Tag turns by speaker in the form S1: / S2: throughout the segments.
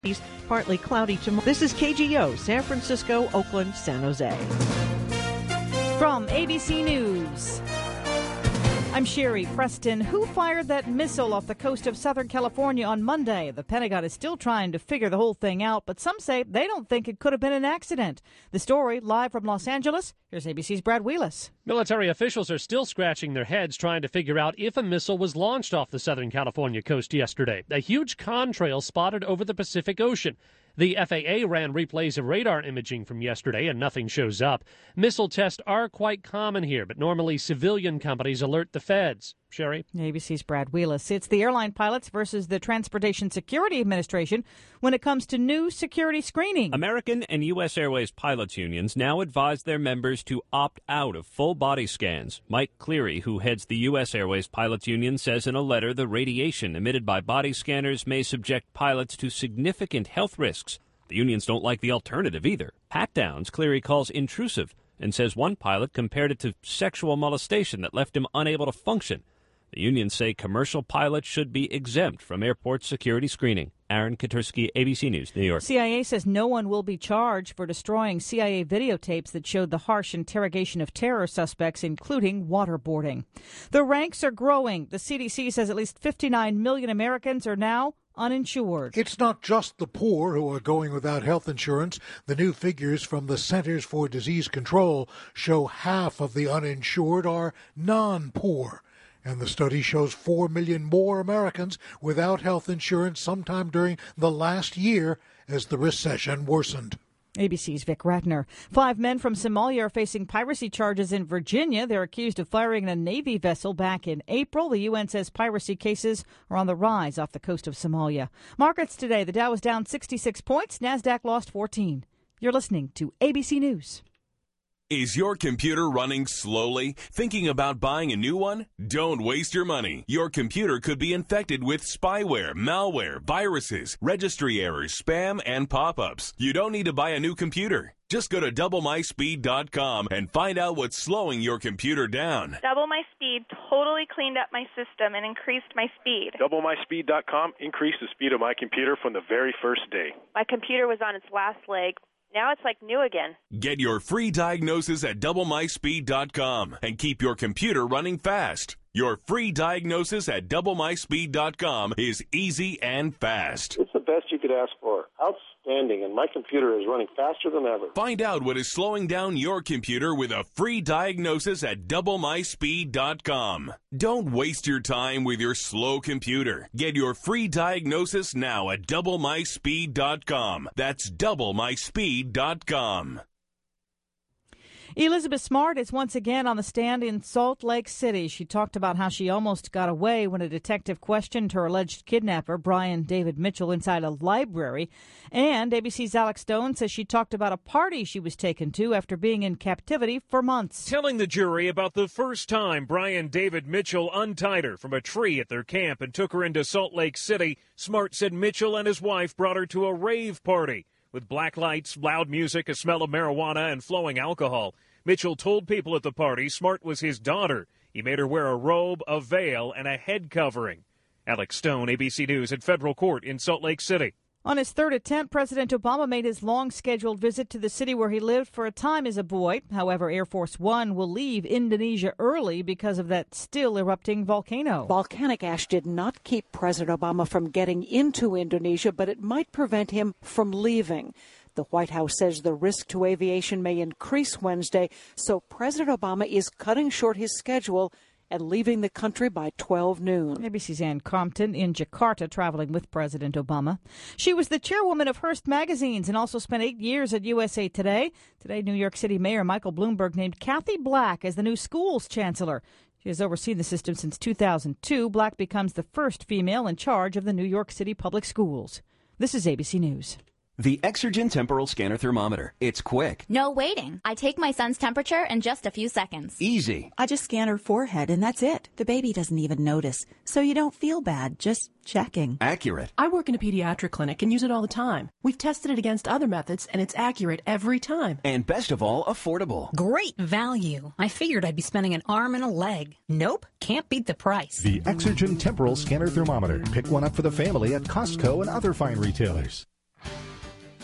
S1: East, partly cloudy tomorrow. This is KGO, San Francisco, Oakland, San Jose.
S2: From ABC News, I'm Sherry Preston. Who fired that missile off the coast of Southern California on Monday? The Pentagon is still trying to figure the whole thing out, but some say they don't think it could have been an accident. The story live from Los Angeles. Here's ABC's Brad Wheelis.
S3: Military officials are still scratching their heads trying to figure out if a missile was launched off the Southern California coast yesterday. A huge contrail spotted over the Pacific Ocean. The FAA ran replays of radar imaging from yesterday and nothing shows up. Missile tests are quite common here, but normally civilian companies alert the feds. Sherry?
S2: ABC's Brad Wheelis. It's the airline pilots versus the Transportation Security Administration when it comes to new security screening.
S4: American and U.S. Airways pilots unions now advise their members to opt out of full body scans. Mike Cleary, who heads the U.S. Airways pilots union, says in a letter the radiation emitted by body scanners may subject pilots to significant health risks. The unions don't like the alternative either. Pat-downs Cleary calls intrusive and says one pilot compared it to sexual molestation that left him unable to function. The unions say commercial pilots should be exempt from airport security screening. Aaron Katursky, ABC News, New York.
S2: CIA says no one will be charged for destroying CIA videotapes that showed the harsh interrogation of terror suspects, including waterboarding. The ranks are growing. The CDC says at least 59 million Americans are now uninsured.
S5: It's not just the poor who are going without health insurance. The new figures from the Centers for Disease Control show half of the uninsured are non-poor. And the study shows 4 million more Americans without health insurance sometime during the last year as the recession worsened.
S2: ABC's Vic Ratner. 5 men from Somalia are facing piracy charges in Virginia. They're accused of firing a Navy vessel back in April. The UN says piracy cases are on the rise off the coast of Somalia. Markets today, the Dow was down 66 points. NASDAQ lost 14. You're listening to ABC News.
S6: Is your computer running slowly? Thinking about buying a new one? Don't waste your money. Your computer could be infected with spyware, malware, viruses, registry errors, spam, and pop-ups. You don't need to buy a new computer. Just go to DoubleMySpeed.com and find out what's slowing your computer down.
S7: Double My Speed totally cleaned up my system and increased my speed.
S8: DoubleMySpeed.com increased the speed of my computer from the very first day.
S7: My computer was on its last leg. Now it's like new again.
S6: Get your free diagnosis at DoubleMySpeed.com and keep your computer running fast. Your free diagnosis at DoubleMySpeed.com is easy and fast.
S9: It's the best you could ask for. Outstanding, and my computer is running faster than ever.
S6: Find out what is slowing down your computer with a free diagnosis at DoubleMySpeed.com. Don't waste your time with your slow computer. Get your free diagnosis now at DoubleMySpeed.com. That's DoubleMySpeed.com.
S2: Elizabeth Smart is once again on the stand in Salt Lake City. She talked about how she almost got away when a detective questioned her alleged kidnapper, Brian David Mitchell, inside a library. And ABC's Alex Stone says she talked about a party she was taken to after being in captivity for months.
S10: Telling the jury about the first time Brian David Mitchell untied her from a tree at their camp and took her into Salt Lake City, Smart said Mitchell and his wife brought her to a rave party with black lights, loud music, a smell of marijuana, and flowing alcohol. Mitchell told people at the party Smart was his daughter. He made her wear a robe, a veil, and a head covering. Alex Stone, ABC News at federal court in Salt Lake City.
S2: On his third attempt, President Obama made his long-scheduled visit to the city where he lived for a time as a boy. However, Air Force One will leave Indonesia early because of that still erupting volcano.
S11: Volcanic ash did not keep President Obama from getting into Indonesia, but it might prevent him from leaving. The White House says the risk to aviation may increase Wednesday, so President Obama is cutting short his schedule and leaving the country by 12 noon.
S2: ABC's Ann Compton in Jakarta traveling with President Obama. She was the chairwoman of Hearst Magazines and also spent 8 years at USA Today. Today, New York City Mayor Michael Bloomberg named Kathy Black as the new schools chancellor. She has overseen the system since 2002. Black becomes the first female in charge of the New York City public schools. This is ABC News.
S12: The Exergen Temporal Scanner Thermometer. It's quick.
S13: No waiting. I take my son's temperature in just a few seconds.
S12: Easy.
S14: I just scan her forehead and that's it. The baby doesn't even notice. So you don't feel bad, just checking.
S12: Accurate.
S15: I work in a pediatric clinic and use it all the time. We've tested it against other methods and it's accurate every time.
S12: And best of all, affordable.
S16: Great value. I figured I'd be spending an arm and a leg. Nope. Can't beat the price.
S17: The Exergen Temporal Scanner Thermometer. Pick one up for the family at Costco and other fine retailers.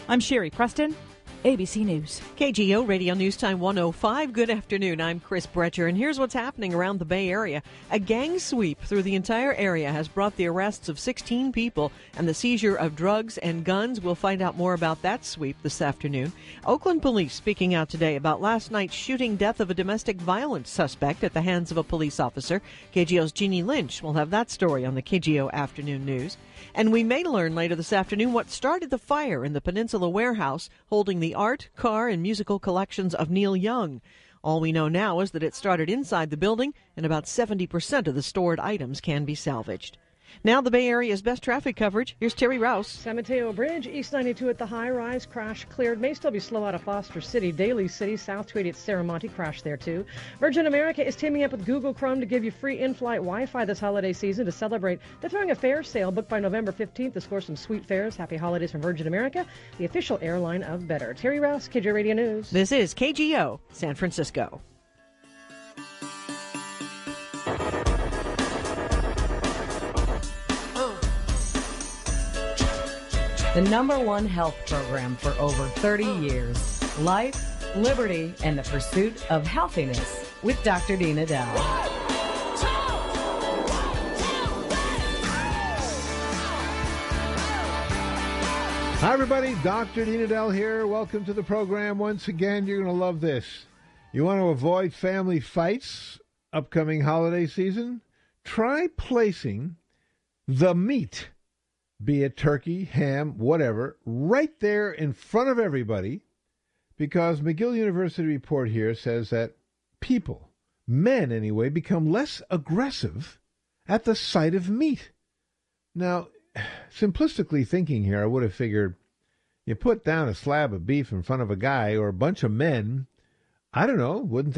S2: I'm Sherry Preston, ABC News.
S1: KGO Radio News Time 105. Good afternoon. I'm Chris Bretcher, and here's what's happening around the Bay Area. A gang sweep through the entire area has brought the arrests of 16 people and the seizure of drugs and guns. We'll find out more about that sweep this afternoon. Oakland police speaking out today about last night's shooting death of a domestic violence suspect at the hands of a police officer. KGO's Jeannie Lynch will have that story on the KGO Afternoon News. And we may learn later this afternoon what started the fire in the Peninsula warehouse holding the art, car, and musical collections of Neil Young. All we know now is that it started inside the building, and about 70% of the stored items can be salvaged. Now the Bay Area's best traffic coverage. Here's Terry Rouse.
S17: San Mateo Bridge, East 92 at the high-rise, crash cleared. May still be slow out of Foster City. Daly City, South 280 at Serramonte, crash there too. Virgin America is teaming up with Google Chrome to give you free in-flight Wi-Fi this holiday season to celebrate. They're throwing a fare sale booked by November 15th to score some sweet fares. Happy holidays from Virgin America, the official airline of Better. Terry Rouse, KGO Radio News.
S1: This is KGO San Francisco.
S18: The #1 health program for over 30 years. Life, liberty, and the pursuit of healthiness with Dr. Dina Dow.
S19: Hi, everybody. Dr. Dina Dell here. Welcome to the program. Once again, you're going to love this. You want to avoid family fights upcoming holiday season? Try placing the meat, be it turkey, ham, whatever, right there in front of everybody, because McGill University report here says that people, men anyway, become less aggressive at the sight of meat. Now, simplistically thinking here, I would have figured you put down a slab of beef in front of a guy or a bunch of men, I don't know, wouldn't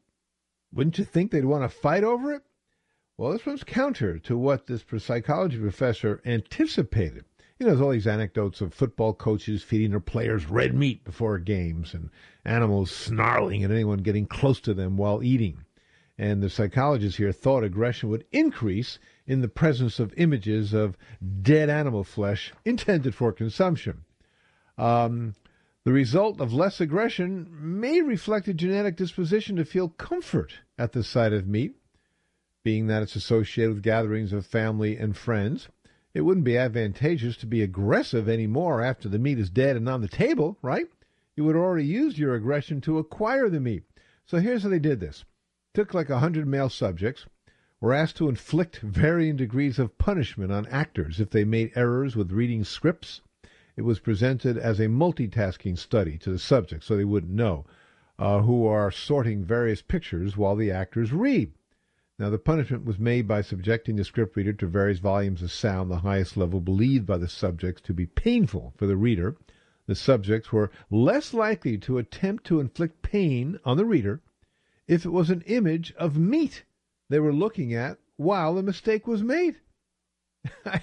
S19: you think they'd want to fight over it? Well, this one's counter to what this psychology professor anticipated. You know, there's all these anecdotes of football coaches feeding their players red meat before games and animals snarling at anyone getting close to them while eating. And the psychologists here thought aggression would increase in the presence of images of dead animal flesh intended for consumption. The result of less aggression may reflect a genetic disposition to feel comfort at the sight of meat, being that it's associated with gatherings of family and friends. It wouldn't be advantageous to be aggressive anymore after the meat is dead and on the table, right? You would already use your aggression to acquire the meat. So here's how they did this. Took like 100 male subjects, were asked to inflict varying degrees of punishment on actors if they made errors with reading scripts. It was presented as a multitasking study to the subjects, so they wouldn't know, who are sorting various pictures while the actors read. Now, the punishment was made by subjecting the script reader to various volumes of sound, the highest level believed by the subjects to be painful for the reader. The subjects were less likely to attempt to inflict pain on the reader if it was an image of meat they were looking at while the mistake was made. I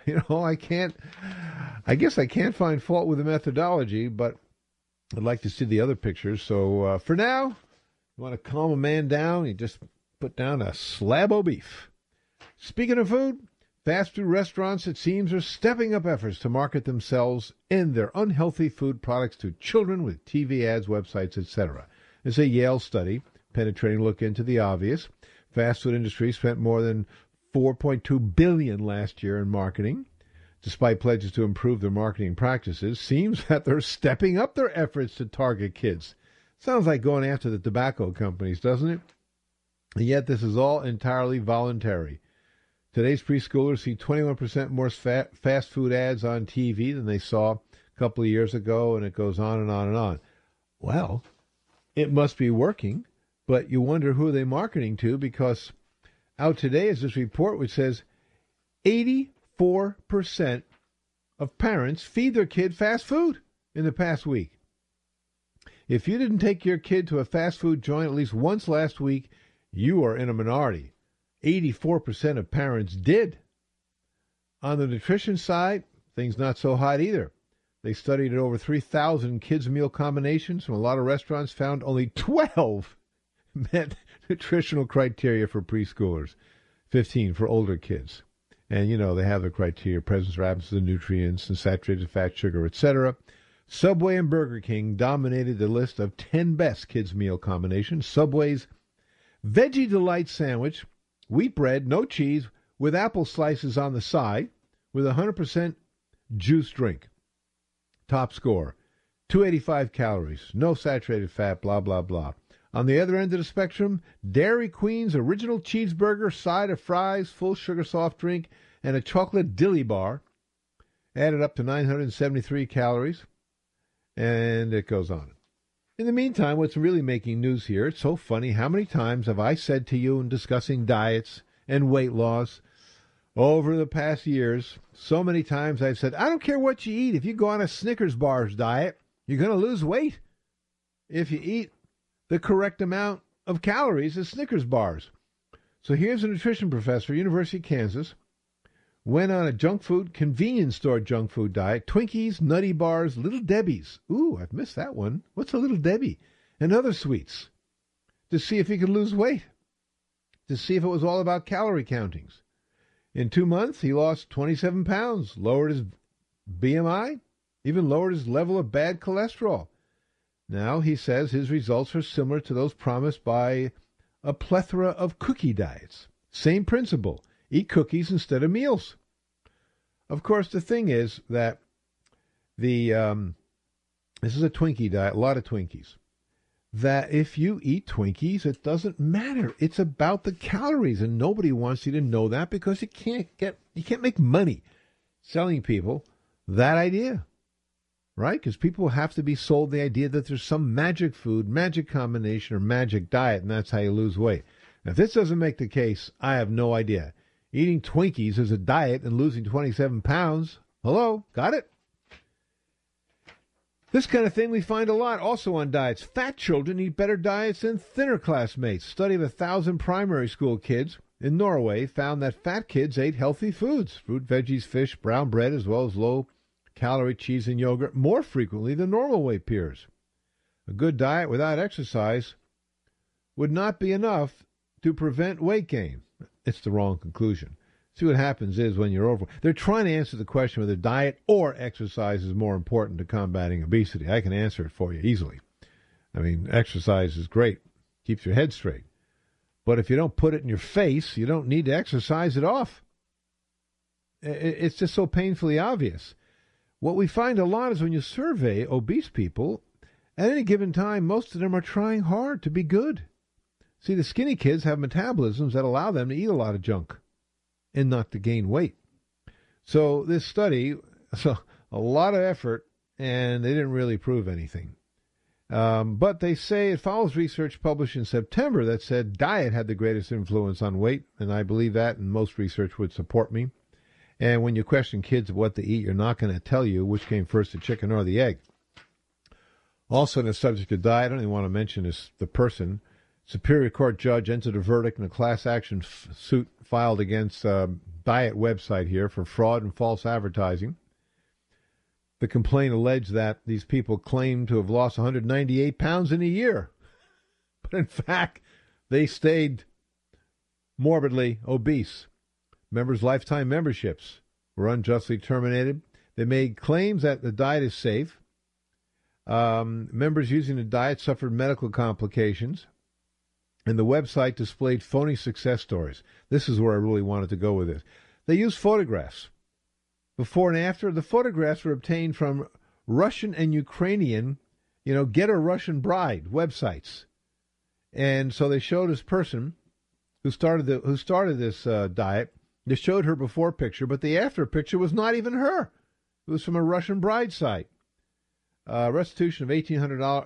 S19: guess I can't find fault with the methodology, but I'd like to see the other pictures. So for now, you want to calm a man down, you just put down a slab of beef. Speaking of food, fast food restaurants, it seems, are stepping up efforts to market themselves and their unhealthy food products to children with TV ads, websites, etc. It's a Yale study, penetrating look into the obvious. Fast food industry spent more than $4.2 billion last year in marketing. Despite pledges to improve their marketing practices, seems that they're stepping up their efforts to target kids. Sounds like going after the tobacco companies, doesn't it? And yet this is all entirely voluntary. Today's preschoolers see 21% more fast food ads on TV than they saw a couple of years ago, and it goes on and on and on. Well, it must be working, but you wonder who they're marketing to, because out today is this report which says 84% of parents feed their kid fast food in the past week. If you didn't take your kid to a fast food joint at least once last week, you are in a minority. 84% of parents did. On the nutrition side, things not so hot either. They studied over 3,000 kids' meal combinations from a lot of restaurants, found only 12 met nutritional criteria for preschoolers, 15 for older kids. And, you know, they have the criteria, presence or absence of nutrients and saturated fat, sugar, etc. Subway and Burger King dominated the list of 10 best kids' meal combinations. Subway's Veggie Delight sandwich, wheat bread, no cheese, with apple slices on the side, with 100% juice drink. Top score, 285 calories, no saturated fat, blah, blah, blah. On the other end of the spectrum, Dairy Queen's original cheeseburger, side of fries, full sugar soft drink, and a chocolate dilly bar added up to 973 calories, and it goes on. In the meantime, what's really making news here, it's so funny, how many times have I said to you in discussing diets and weight loss over the past years, so many times I've said, I don't care what you eat. If you go on a Snickers bars diet, you're going to lose weight if you eat the correct amount of calories as Snickers bars. So here's a nutrition professor, University of Kansas, went on a junk food, convenience store junk food diet, Twinkies, Nutty Bars, Little Debbie's. Ooh, I've missed that one. What's a Little Debbie? And other sweets, to see if he could lose weight, to see if it was all about calorie countings. In 2 months, he lost 27 pounds, lowered his BMI, even lowered his level of bad cholesterol. Now he says his results are similar to those promised by a plethora of cookie diets. Same principle. Eat cookies instead of meals. Of course, the thing is that this is a Twinkie diet, a lot of Twinkies. That if you eat Twinkies, it doesn't matter. It's about the calories, and nobody wants you to know that because you can't make money selling people that idea, right? Because people have to be sold the idea that there's some magic food, magic combination, or magic diet, and that's how you lose weight. Now, if this doesn't make the case, I have no idea. Eating Twinkies is a diet and losing 27 pounds. Hello, got it? This kind of thing we find a lot also on diets. Fat children eat better diets than thinner classmates. Study of 1,000 primary school kids in Norway found that fat kids ate healthy foods, fruit, veggies, fish, brown bread, as well as low-calorie cheese and yogurt more frequently than normal weight peers. A good diet without exercise would not be enough to prevent weight gain. It's the wrong conclusion. See, what happens is when you're over, they're trying to answer the question whether diet or exercise is more important to combating obesity. I can answer it for you easily. I mean, exercise is great, keeps your head straight. But if you don't put it in your face, you don't need to exercise it off. It's just so painfully obvious. What we find a lot is when you survey obese people, at any given time, most of them are trying hard to be good. See, the skinny kids have metabolisms that allow them to eat a lot of junk and not to gain weight. So this study, a lot of effort, and they didn't really prove anything. But they say it follows research published in September that said diet had the greatest influence on weight, and I believe that, and most research would support me. And when you question kids what to eat, you're not going to tell you which came first, the chicken or the egg. Also on the subject of diet, I don't even want to mention the person. Superior Court judge entered a verdict in a class action suit filed against a diet website here for fraud and false advertising. The complaint alleged that these people claimed to have lost 198 pounds in a year. But in fact, they stayed morbidly obese. Members' lifetime memberships were unjustly terminated. They made claims that the diet is safe. Members using the diet suffered medical complications. And the website displayed phony success stories. This is where I really wanted to go with this. They used photographs. Before and after, the photographs were obtained from Russian and Ukrainian, get a Russian bride websites. And so they showed this person who started this diet. They showed her before picture, but the after picture was not even her. It was from a Russian bride site. Restitution of $1,800,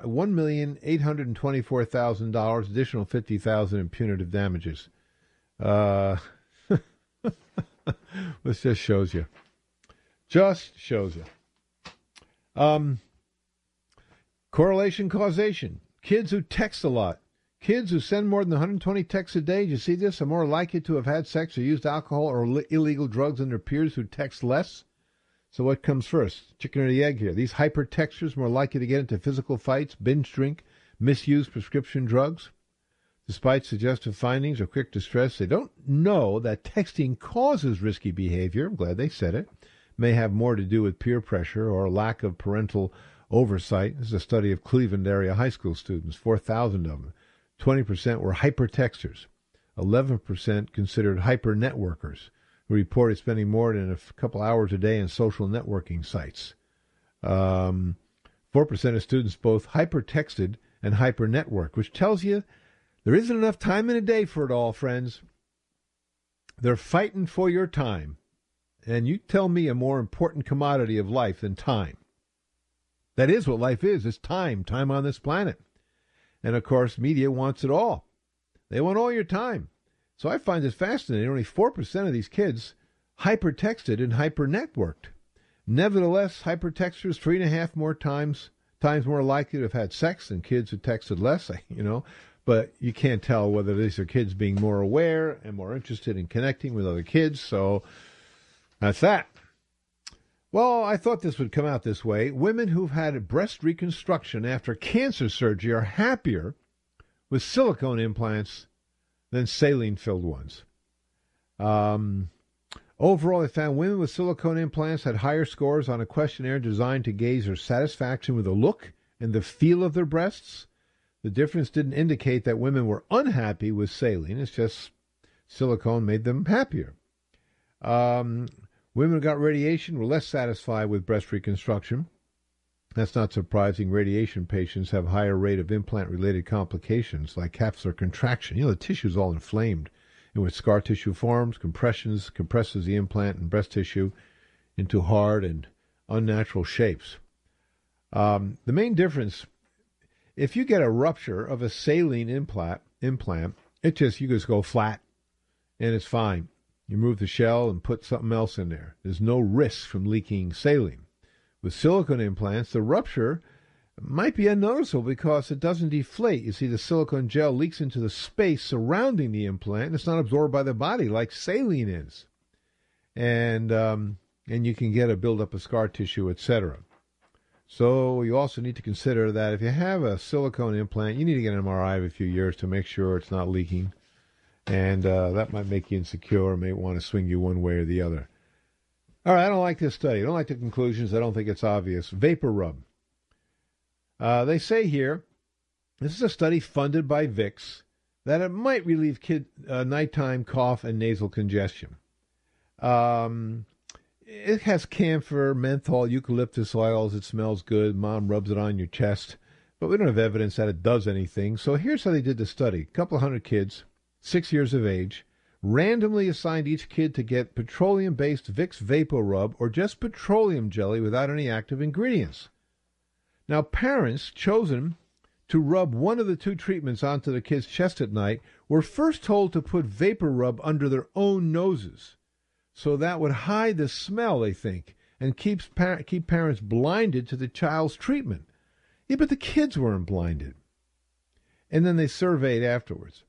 S19: $1,824,000, additional $50,000 in punitive damages. This just shows you. Correlation causation. Kids who text a lot. Kids who send more than 120 texts a day, you see this, are more likely to have had sex or used alcohol or illegal drugs than their peers who text less. So what comes first, chicken or the egg here? These hypertexters more likely to get into physical fights, binge drink, misuse prescription drugs. Despite suggestive findings or quick distress, they don't know that texting causes risky behavior. I'm glad they said it. May have more to do with peer pressure or lack of parental oversight. This is a study of Cleveland area high school students, 4,000 of them. 20% were hypertexters. 11% considered hyper-networkers who reported spending more than a couple hours a day on social networking sites. 4% of students both hypertexted and hyper-networked, which tells you there isn't enough time in a day for it all, friends. They're fighting for your time. And you tell me a more important commodity of life than time. That is what life is. It's time on this planet. And, of course, media wants it all. They want all your time. So I find this fascinating. Only 4% of these kids hypertexted and hyper-networked. Nevertheless, hypertexters 3.5 more times more likely to have had sex than kids who texted less, But you can't tell whether these are kids being more aware and more interested in connecting with other kids. So that's that. Well, I thought this would come out this way. Women who've had breast reconstruction after cancer surgery are happier with silicone implants than saline-filled ones. Overall, they found women with silicone implants had higher scores on a questionnaire designed to gauge their satisfaction with the look and the feel of their breasts. The difference didn't indicate that women were unhappy with saline. It's just silicone made them happier. Women who got radiation were less satisfied with breast reconstruction. That's not surprising. Radiation patients have a higher rate of implant-related complications like capsular contraction. The tissue's all inflamed. And when scar tissue forms, compresses the implant and breast tissue into hard and unnatural shapes. The main difference, if you get a rupture of a saline implant, you just go flat and it's fine. You remove the shell and put something else in there. There's no risk from leaking saline. With silicone implants, the rupture might be unnoticeable because it doesn't deflate. You see, the silicone gel leaks into the space surrounding the implant, and it's not absorbed by the body like saline is. And you can get a buildup of scar tissue, etc. So you also need to consider that if you have a silicone implant, you need to get an MRI every few years to make sure it's not leaking. And that might make you insecure, may want to swing you one way or the other. All right, I don't like this study. I don't like the conclusions. I don't think it's obvious. Vapor rub. They say here, this is a study funded by Vicks, that it might relieve nighttime cough and nasal congestion. It has camphor, menthol, eucalyptus oils. It smells good. Mom rubs it on your chest. But we don't have evidence that it does anything. So here's how they did the study. A couple of hundred kids, 6 years of age, randomly assigned each kid to get petroleum-based Vicks Vapor Rub or just petroleum jelly without any active ingredients. Now, parents chosen to rub one of the two treatments onto the kid's chest at night were first told to put Vapor Rub under their own noses. So that would hide the smell, they think, and keep parents blinded to the child's treatment. Yeah, but the kids weren't blinded. And then they surveyed afterwards.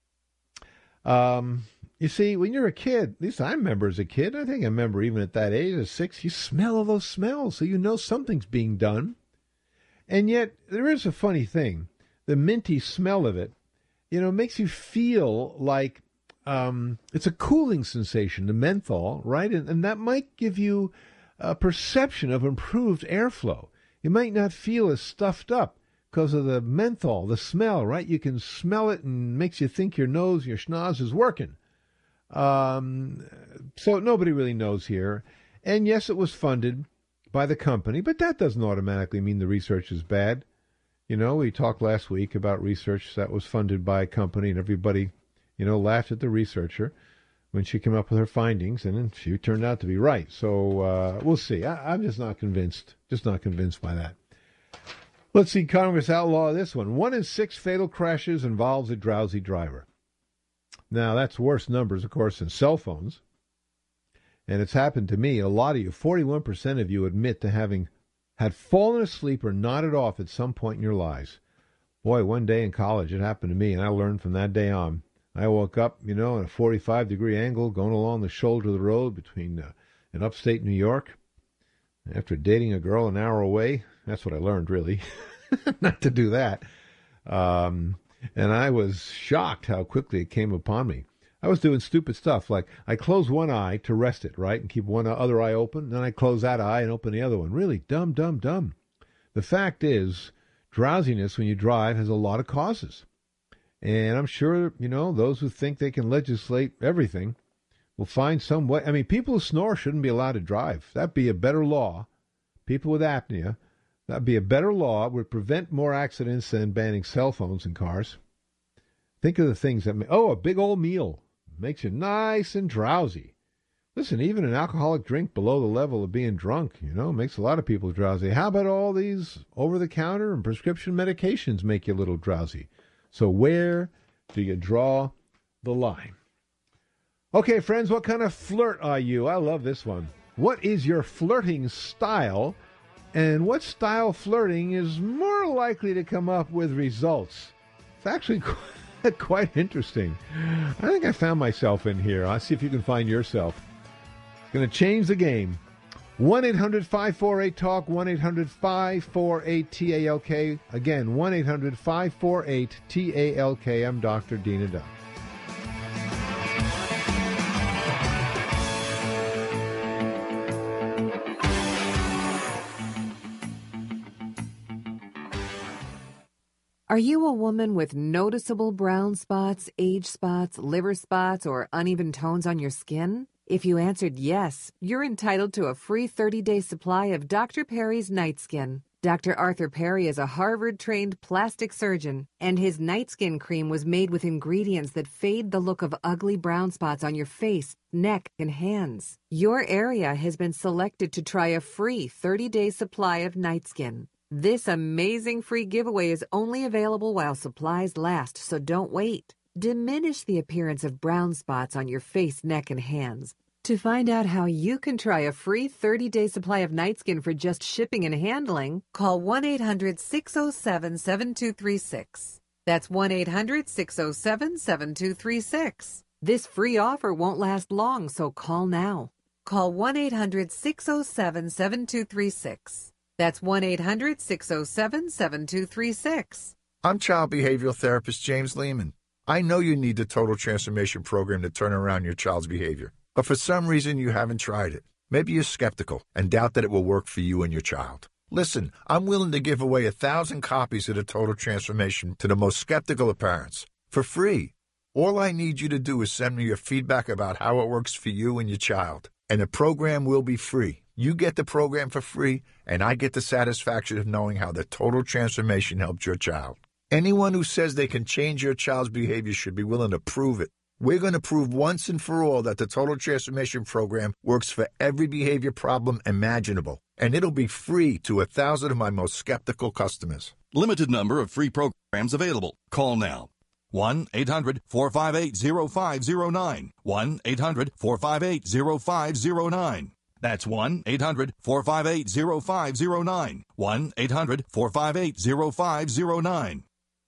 S19: You see, when you're a kid, at least I remember as a kid, I think I remember even at that age of 6, you smell all those smells, so you know something's being done. And yet, there is a funny thing. The minty smell of it, makes you feel like it's a cooling sensation, the menthol, right? And that might give you a perception of improved airflow. You might not feel as stuffed up because of the menthol, the smell, right? You can smell it and makes you think your schnoz is working. So nobody really knows here. And yes, it was funded by the company, but that doesn't automatically mean the research is bad. We talked last week about research that was funded by a company, and everybody, laughed at the researcher when she came up with her findings, and then she turned out to be right. So we'll see. I'm just not convinced. Just not convinced by that. Let's see, Congress outlaw this one. 1 in 6 fatal crashes involves a drowsy driver. Now, that's worse numbers, of course, than cell phones. And it's happened to me. A lot of you, 41% of you, admit to having had fallen asleep or nodded off at some point in your lives. Boy, one day in college, it happened to me, and I learned from that day on. I woke up, in a 45-degree angle going along the shoulder of the road between in upstate New York. After dating a girl an hour away, that's what I learned, really, not to do that. And I was shocked how quickly it came upon me. I was doing stupid stuff, like I close one eye to rest it, right, and keep one other eye open. Then I close that eye and open the other one. Really dumb. The fact is, drowsiness when you drive has a lot of causes. And I'm sure, those who think they can legislate everything will find some way. I mean, people who snore shouldn't be allowed to drive. That'd be a better law. People with apnea, that'd be a better law. It would prevent more accidents than banning cell phones in cars. Think of the things that a big old meal makes you nice and drowsy. Listen, even an alcoholic drink below the level of being drunk, makes a lot of people drowsy. How about all these over-the-counter and prescription medications make you a little drowsy? So where do you draw the line? Okay, friends, what kind of flirt are you? I love this one. What is your flirting style? And what style flirting is more likely to come up with results? It's actually quite interesting. I think I found myself in here. I'll see if you can find yourself. It's going to change the game. 1-800-548-TALK, 1-800-548-TALK. Again, 1-800-548-TALK. I'm Dr. Dina Duck.
S20: Are you a woman with noticeable brown spots, age spots, liver spots, or uneven tones on your skin? If you answered yes, you're entitled to a free 30-day supply of Dr. Perry's Night Skin. Dr. Arthur Perry is a Harvard-trained plastic surgeon, and his Night Skin cream was made with ingredients that fade the look of ugly brown spots on your face, neck, and hands. Your area has been selected to try a free 30-day supply of Night Skin. This amazing free giveaway is only available while supplies last, so don't wait. Diminish the appearance of brown spots on your face, neck, and hands. To find out how you can try a free 30-day supply of Night Skin for just shipping and handling, call 1-800-607-7236. That's 1-800-607-7236. This free offer won't last long, so call now. Call 1-800-607-7236. That's 1-800-607-7236.
S21: I'm child behavioral therapist James Lehman. I know you need the Total Transformation Program to turn around your child's behavior, but for some reason you haven't tried it. Maybe you're skeptical and doubt that it will work for you and your child. Listen, I'm willing to give away 1,000 copies of the Total Transformation to the most skeptical of parents for free. All I need you to do is send me your feedback about how it works for you and your child, and the program will be free. You get the program for free, and I get the satisfaction of knowing how the Total Transformation helped your child. Anyone who says they can change your child's behavior should be willing to prove it. We're going to prove once and for all that the Total Transformation Program works for every behavior problem imaginable, and it'll be free to 1,000 of my most skeptical customers.
S22: Limited number of free programs available. Call now. 1-800-458-0509. 1-800-458-0509. That's 1-800-458-0509. 1-800-458-0509.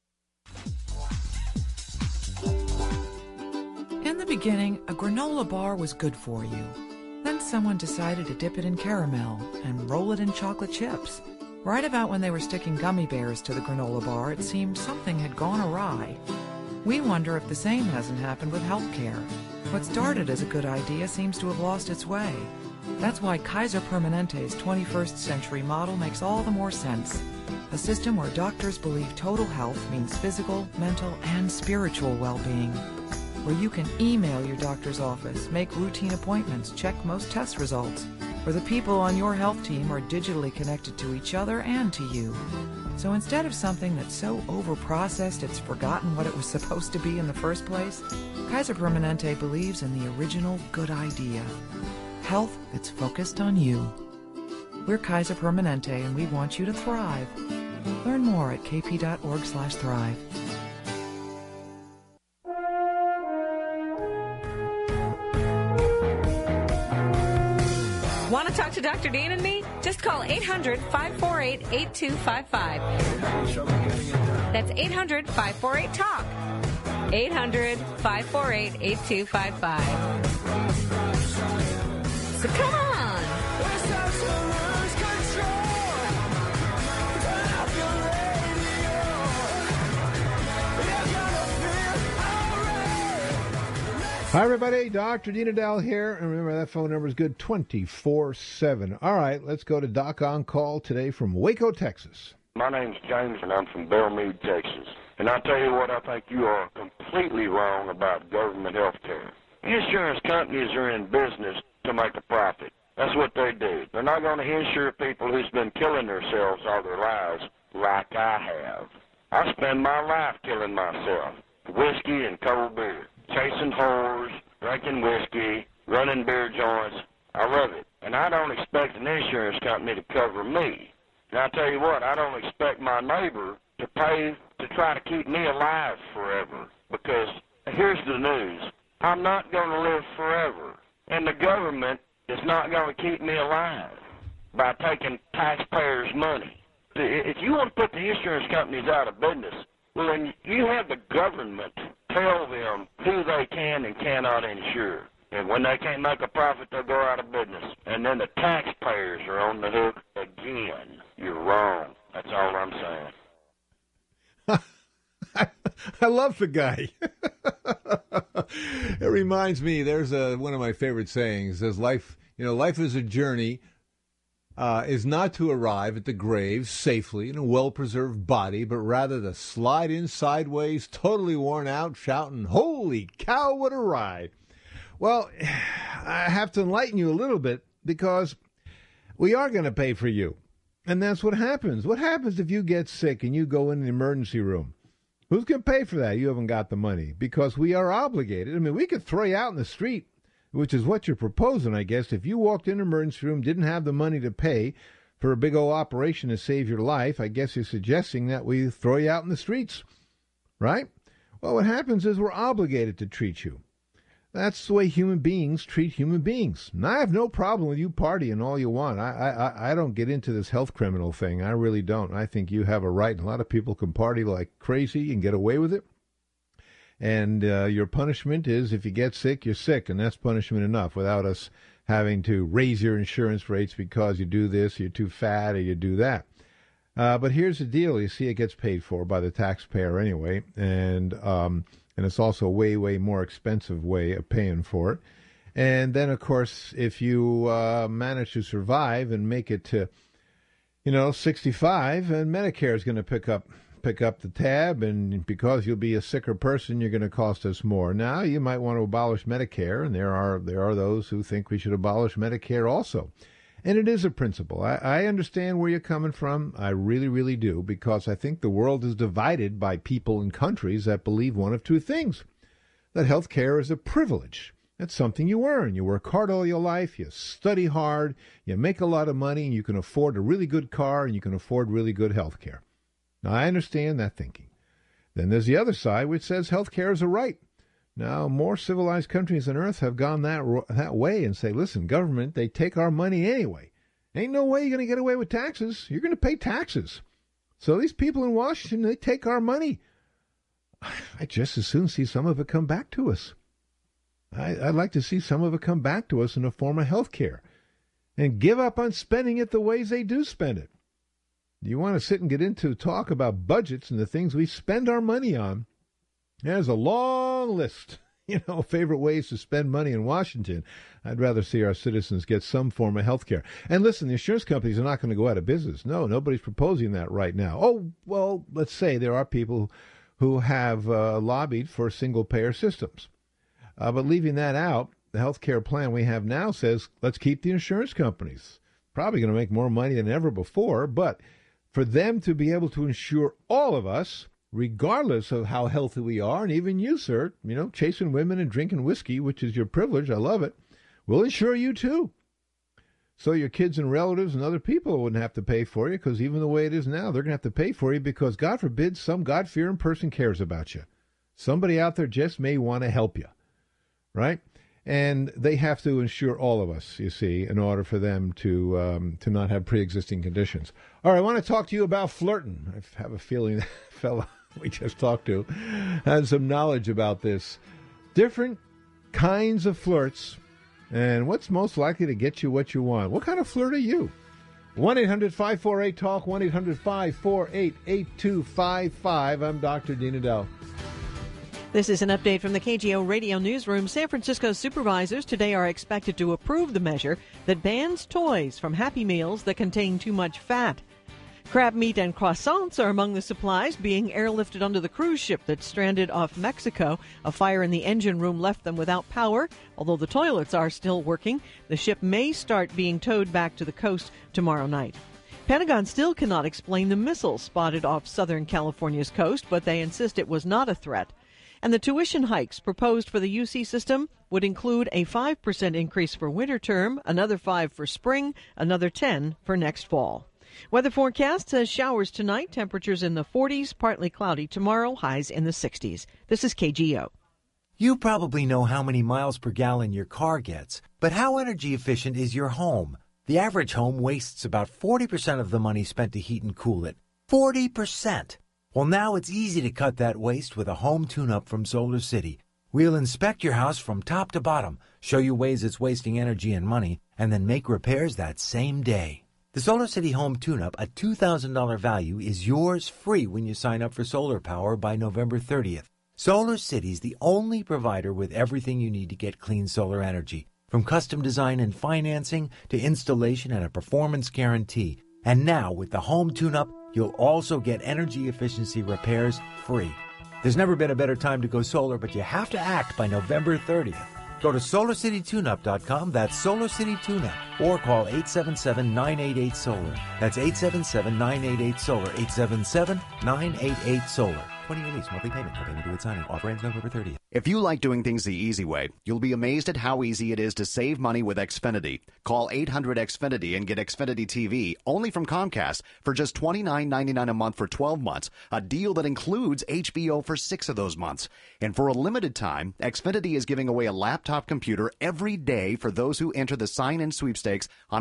S23: In the beginning, a granola bar was good for you. Then someone decided to dip it in caramel and roll it in chocolate chips. Right about when they were sticking gummy bears to the granola bar, it seemed something had gone awry. We wonder if the same hasn't happened with healthcare. What started as a good idea seems to have lost its way. That's why Kaiser Permanente's 21st century model makes all the more sense. A system where doctors believe total health means physical, mental, and spiritual well-being. Where you can email your doctor's office, make routine appointments, check most test results. Where the people on your health team are digitally connected to each other and to you. So instead of something that's so overprocessed it's forgotten what it was supposed to be in the first place, Kaiser Permanente believes in the original good idea. Health that's focused on you. We're Kaiser Permanente and we want you to thrive. Learn more at kp.org/thrive.
S24: Want to talk to Dr. Dean and me? Just call 800-548-8255. That's 800-548-TALK. 800-548-8255. So come on.
S19: Hi, everybody. Dr. Dean Adele here. And remember, that phone number is good 24/7. All right, let's go to Doc on call today from Waco, Texas.
S3: My name's James, and I'm from Belmead, Texas. And I'll tell you what, I think you are completely wrong about government health care. Insurance companies are in business to make a profit. That's what they do. They're not going to insure people who's been killing themselves all their lives like I have. I spend my life killing myself. Whiskey and cold beer. Chasing whores, drinking whiskey, running beer joints. I love it. And I don't expect an insurance company to cover me. And I'll tell you what, I don't expect my neighbor to pay to try to keep me alive forever. Because here's the news. I'm not going to live forever. And the government is not going to keep me alive by taking taxpayers' money. If you want to put the insurance companies out of business, well, then you have the government tell them who they can and cannot insure. And when they can't make a profit, they'll go out of business. And then the taxpayers are on the hook again. You're wrong. That's all I'm saying.
S19: I love the guy. It reminds me, there's one of my favorite sayings. It says, life is a journey, is not to arrive at the grave safely in a well-preserved body, but rather to slide in sideways, totally worn out, shouting, "Holy cow, what a ride!" Well, I have to enlighten you a little bit, because we are going to pay for you. And that's what happens. What happens if you get sick and you go in the emergency room? Who's going to pay for that? You haven't got the money, because we are obligated. I mean, we could throw you out in the street, which is what you're proposing, I guess. If you walked in an emergency room, didn't have the money to pay for a big old operation to save your life, I guess you're suggesting that we throw you out in the streets, right? Well, what happens is we're obligated to treat you. That's the way human beings treat human beings. And I have no problem with you partying all you want. I don't get into this health criminal thing. I really don't. I think you have a right, and a lot of people can party like crazy and get away with it. And your punishment is, if you get sick, you're sick, and that's punishment enough, without us having to raise your insurance rates because you do this, you're too fat, or you do that. But here's the deal. You see, it gets paid for by the taxpayer anyway, and it's also a way, way more expensive way of paying for it. And then, of course, if you manage to survive and make it to, 65, and Medicare is going to pick up the tab, and because you'll be a sicker person, you're going to cost us more. Now, you might want to abolish Medicare, and there are those who think we should abolish Medicare also. And it is a principle. I understand where you're coming from. I really, really do, because I think the world is divided by people and countries that believe one of two things: that health care is a privilege. It's something you earn. You work hard all your life, you study hard, you make a lot of money, and you can afford a really good car, and you can afford really good health care. Now, I understand that thinking. Then there's the other side, which says health care is a right. Now, more civilized countries on earth have gone that way and say, listen, government, they take our money anyway. Ain't no way you're going to get away with taxes. You're going to pay taxes. So these people in Washington, they take our money. I'd just as soon see some of it come back to us. I'd like to see some of it come back to us in the form of health care, and give up on spending it the ways they do spend it. You want to sit and get into talk about budgets and the things we spend our money on. There's a long list, favorite ways to spend money in Washington. I'd rather see our citizens get some form of health care. And listen, the insurance companies are not going to go out of business. No, nobody's proposing that right now. Oh, well, let's say there are people who have lobbied for single-payer systems. But leaving that out, the health care plan we have now says, let's keep the insurance companies. Probably going to make more money than ever before, but for them to be able to insure all of us, regardless of how healthy we are, and even you, sir, chasing women and drinking whiskey, which is your privilege, I love it, we'll insure you too. So your kids and relatives and other people wouldn't have to pay for you, because even the way it is now, they're going to have to pay for you because, God forbid, some God-fearing person cares about you. Somebody out there just may want to help you, right? And they have to insure all of us, you see, in order for them to not have pre-existing conditions. All right, I want to talk to you about flirting. I have a feeling that fellow we just talked to has some knowledge about this. Different kinds of flirts, and what's most likely to get you what you want. What kind of flirt are you? 1-800-548-TALK, 1-800-548-8255. I'm Dr. Dean Adele.
S1: This is an update from the KGO Radio Newsroom. San Francisco supervisors today are expected to approve the measure that bans toys from Happy Meals that contain too much fat. Crab meat and croissants are among the supplies being airlifted onto the cruise ship that's stranded off Mexico. A fire in the engine room left them without power. Although the toilets are still working, the ship may start being towed back to the coast tomorrow night. Pentagon still cannot explain the missile spotted off Southern California's coast, but they insist it was not a threat. And the tuition hikes proposed for the UC system would include a 5% increase for winter term, another 5% for spring, another 10% for next fall. Weather forecast says showers tonight, temperatures in the 40s, partly cloudy tomorrow, highs in the 60s. This is KGO.
S4: You probably know how many miles per gallon your car gets, but how energy efficient is your home? The average home wastes about 40% of the money spent to heat and cool it. 40%! Well, now it's easy to cut that waste with a home tune-up from Solar City. We'll inspect your house from top to bottom, show you ways it's wasting energy and money, and then make repairs that same day. The Solar City Home Tune-Up, a $2,000 value, is yours free when you sign up for solar power by November 30th. Solar City's the only provider with everything you need to get clean solar energy, from custom design and financing to installation and a performance guarantee. And now, with the Home Tune-Up, you'll also get energy efficiency repairs free. There's never been a better time to go solar, but you have to act by November 30th. Go to SolarCityTuneUp.com, that's SolarCityTuneUp, or call 877-988-SOLAR. That's 877-988-SOLAR, 877-988-SOLAR. 20-year lease, monthly payment, no payment due at signing. Offer ends November 30th.
S5: If you like doing things the easy way, you'll be amazed at how easy it is to save money with Xfinity. Call 800-XFINITY and get Xfinity TV only from Comcast for just $29.99 a month for 12 months, a deal that includes HBO for 6 of those months. And for a limited time, Xfinity is giving away a laptop computer every day for those who enter the sign-in sweepstakes on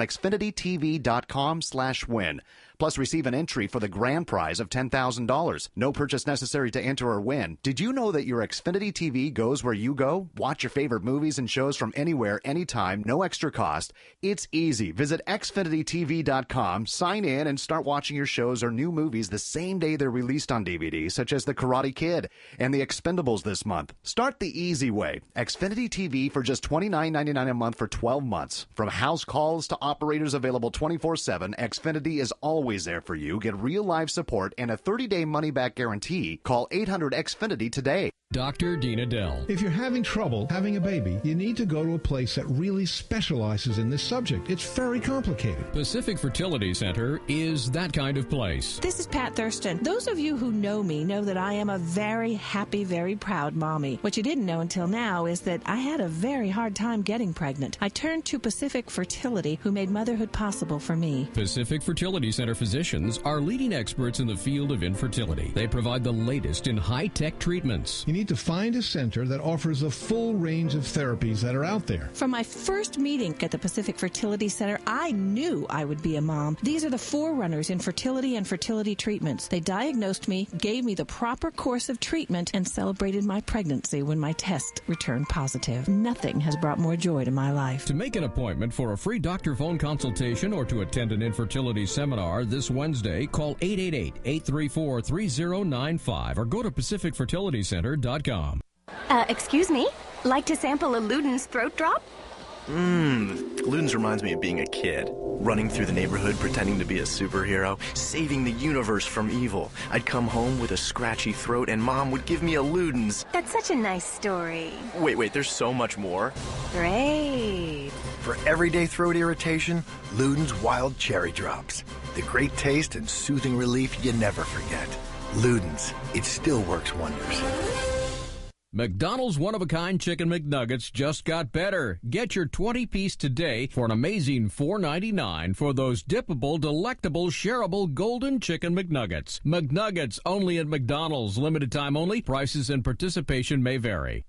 S5: XfinityTV.com/win. Plus, receive an entry for the grand prize of $10,000. No purchase necessary to enter or win. Did you know that your Xfinity TV goes where you go? Watch your favorite movies and shows from anywhere, anytime, no extra cost. It's easy. Visit XfinityTV.com, sign in, and start watching your shows or new movies the same day they're released on DVD, such as The Karate Kid and The Expendables this month. Start the easy way. Xfinity TV for just $29.99 a month for 12 months. From house calls to operators available 24/7, Xfinity is always there for you. Get real live support and a 30-day money-back guarantee. Call 800-XFINITY today.
S7: Dr. Dina Dell.
S19: If you're having trouble having a baby, you need to go to a place that really specializes in this subject. It's very complicated.
S7: Pacific Fertility Center is that kind of place.
S8: This is Pat Thurston. Those of you who know me know that I am a very happy, very proud mommy. What you didn't know until now is that I had a very hard time getting pregnant. I turned to Pacific Fertility, who made motherhood possible for me.
S7: Pacific Fertility Center physicians are leading experts in the field of infertility. They provide the latest in high-tech treatments.
S19: You need to find a center that offers a full range of therapies that are out there.
S8: From my first meeting at the Pacific Fertility Center, I knew I would be a mom. These are the forerunners in fertility and fertility treatments. They diagnosed me, gave me the proper course of treatment, and celebrated my pregnancy when my test returned positive. Nothing has brought more joy to my life.
S7: To make an appointment for a free doctor phone consultation or to attend an infertility seminar this Wednesday, call 888-834-3095 or go to PacificFertilityCenter.com.
S25: Excuse me? Like to sample a Luden's throat drop?
S26: Luden's reminds me of being a kid. Running through the neighborhood pretending to be a superhero, saving the universe from evil. I'd come home with a scratchy throat and Mom would give me a Luden's.
S25: That's such a nice story.
S26: Wait, there's so much more.
S25: Great.
S27: For everyday throat irritation, Luden's Wild Cherry Drops. The great taste and soothing relief you never forget. Luden's, it still works wonders.
S7: McDonald's one-of-a-kind Chicken McNuggets just got better. Get your 20-piece today for an amazing $4.99 for those dippable, delectable, shareable Golden Chicken McNuggets. McNuggets only at McDonald's. Limited time only. Prices and participation may vary.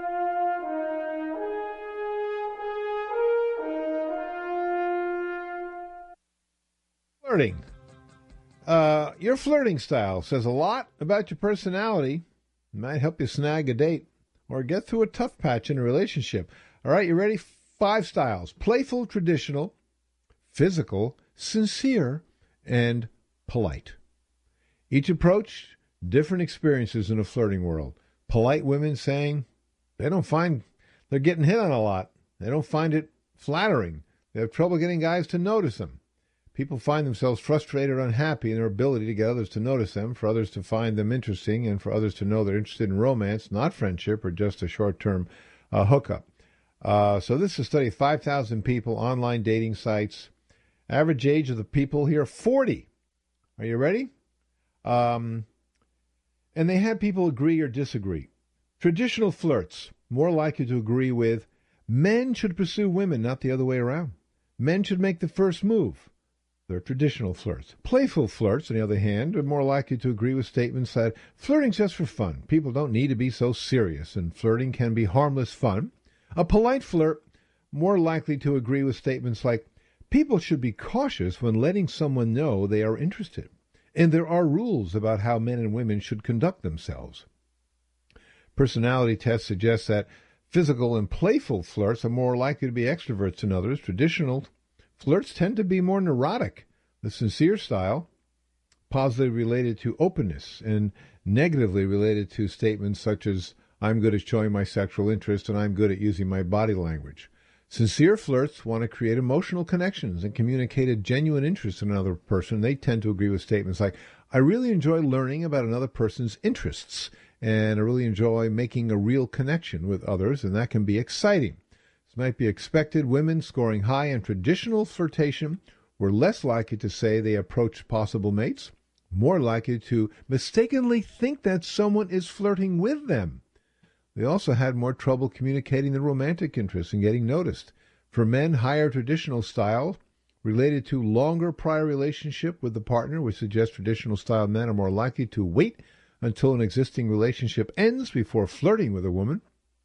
S19: Flirting. Your flirting style says a lot about your personality. It might help you snag a date or get through a tough patch in a relationship. All right, you ready? 5 styles. Playful, traditional, physical, sincere, and polite. Each approach, different experiences in a flirting world. polite women saying they don't find they're getting hit on a lot. They don't find it flattering. They have trouble getting guys to notice them. People find themselves frustrated or unhappy in their ability to get others to notice them, for others to find them interesting, and for others to know they're interested in romance, not friendship or just a short-term hookup. So this is a study of 5,000 people, online dating sites. Average age of the people here, 40. Are you ready? And they had people agree or disagree. Traditional flirts, more likely to agree with, men should pursue women, not the other way around. Men should make the first move. They're traditional flirts. Playful flirts, on the other hand, are more likely to agree with statements that flirting's just for fun. People don't need to be so serious, and flirting can be harmless fun. A polite flirt, more likely to agree with statements like, people should be cautious when letting someone know they are interested, and there are rules about how men and women should conduct themselves. Personality tests suggest that physical and playful flirts are more likely to be extroverts than others. Traditional flirts tend to be more neurotic. The sincere style, positively related to openness and negatively related to statements such as, I'm good at showing my sexual interest and I'm good at using my body language. Sincere flirts want to create emotional connections and communicate a genuine interest in another person. They tend to agree with statements like, I really enjoy learning about another person's interests, and I really enjoy making a real connection with others, and that can be exciting. This might be expected. Women scoring high in traditional flirtation were less likely to say they approached possible mates, more likely to mistakenly think that someone is flirting with them. They also had more trouble communicating their romantic interests and getting noticed. For men, higher traditional style related to longer prior relationship with the partner, which suggests traditional style men are more likely to wait until an existing relationship ends before flirting with a woman.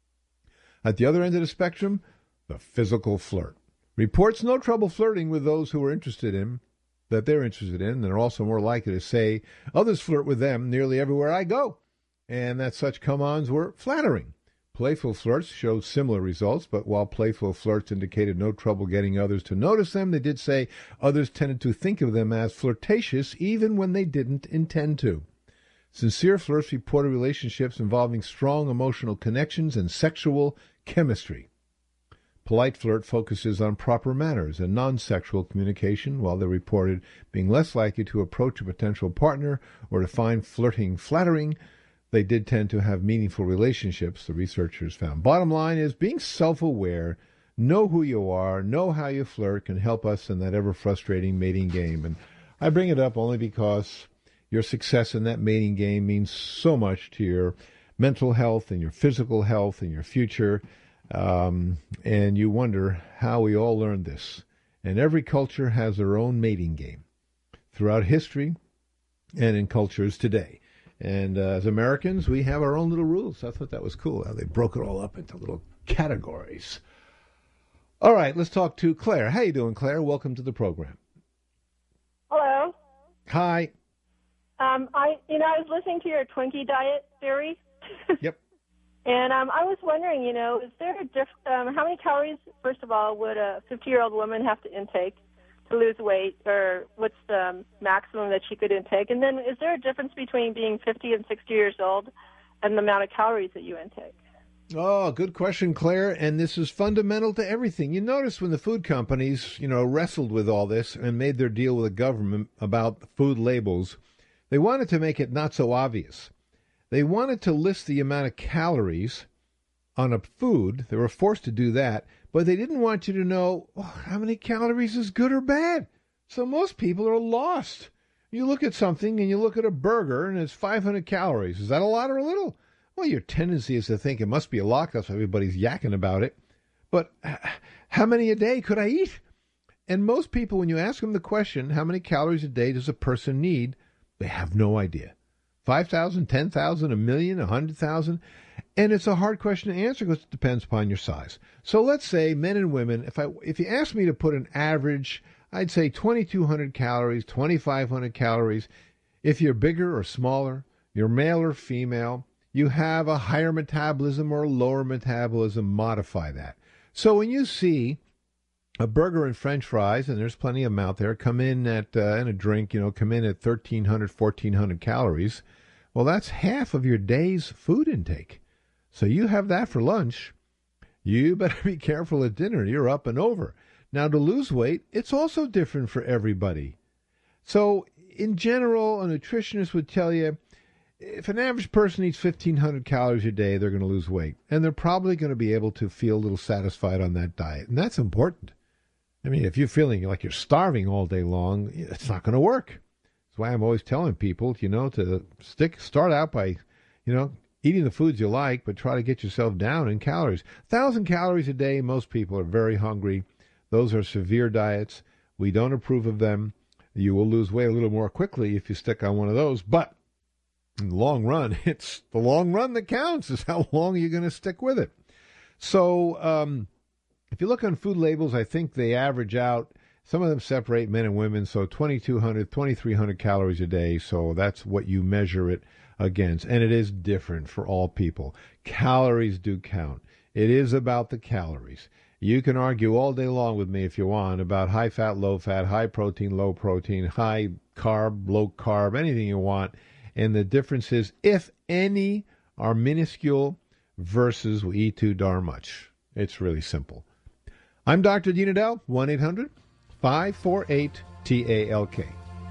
S19: At the other end of the spectrum, the physical flirt. Reports no trouble flirting with those who are interested in, that they're interested in, and are also more likely to say, others flirt with them nearly everywhere I go, and that such come-ons were flattering. Playful flirts showed similar results, but while playful flirts indicated no trouble getting others to notice them, they did say others tended to think of them as flirtatious even when they didn't intend to. Sincere flirts reported relationships involving strong emotional connections and sexual chemistry. Polite flirt focuses on proper manners and non-sexual communication, while they reported being less likely to approach a potential partner or to find flirting flattering. They did tend to have meaningful relationships, the researchers found. Bottom line is being self-aware, know who you are, know how you flirt can help us in that ever-frustrating mating game. And I bring it up only because your success in that mating game means so much to your mental health and your physical health and your future. And you wonder how we all learned this. And every culture has their own mating game throughout history and in cultures today. And as Americans, we have our own little rules. I thought that was cool how they broke it all up into little categories. All right, let's talk to Claire. How you doing, Claire? Welcome to the program.
S6: Hello.
S19: Hi.
S6: I was listening to your Twinkie diet theory.
S19: Yep.
S6: And I was wondering, is there how many calories, first of all, would a 50-year-old woman have to intake to lose weight, or what's the maximum that she could intake? And then is there a difference between being 50 and 60 years old and the amount of calories that you intake?
S19: Oh, good question, Claire. And this is fundamental to everything. You notice when the food companies, wrestled with all this and made their deal with the government about food labels, they wanted to make it not so obvious. They wanted to list the amount of calories on a food. They were forced to do that, but they didn't want you to know how many calories is good or bad. So most people are lost. You look at something and you look at a burger and it's 500 calories. Is that a lot or a little? Well, your tendency is to think it must be a lot. That's why everybody's yakking about it. But how many a day could I eat? And most people, when you ask them the question, how many calories a day does a person need, they have no idea. 5,000, 10,000, 1,000,000, 100,000. And it's a hard question to answer because it depends upon your size. So let's say men and women, if you ask me to put an average, I'd say 2,200 calories, 2,500 calories. If you're bigger or smaller, you're male or female, you have a higher metabolism or a lower metabolism, modify that. So when you see a burger and French fries, and there's plenty of them out there, come in at, and a drink, come in at 1,300, 1,400 calories, Well, that's half of your day's food intake. So you have that for lunch. You better be careful at dinner. You're up and over. Now, to lose weight, it's also different for everybody. So, in general, a nutritionist would tell you, if an average person eats 1,500 calories a day, they're going to lose weight. And they're probably going to be able to feel a little satisfied on that diet. And that's important. I mean, if you're feeling like you're starving all day long, it's not going to work. That's why I'm always telling people, to start out by, eating the foods you like, but try to get yourself down in calories. 1,000 calories a day, most people are very hungry. Those are severe diets. We don't approve of them. You will lose weight a little more quickly if you stick on one of those. But in the long run, it's the long run that counts, is how long you're going to stick with it. So if you look on food labels, I think they average out, some of them separate men and women, so 2,200, 2,300 calories a day. So that's what you measure it against. And it is different for all people. Calories do count. It is about the calories. You can argue all day long with me if you want about high fat, low fat, high protein, low protein, high carb, low carb, anything you want. And the difference is, if any, are minuscule versus we eat too darn much. It's really simple. I'm Dr. Dean Edell, 1-800-548-TALK.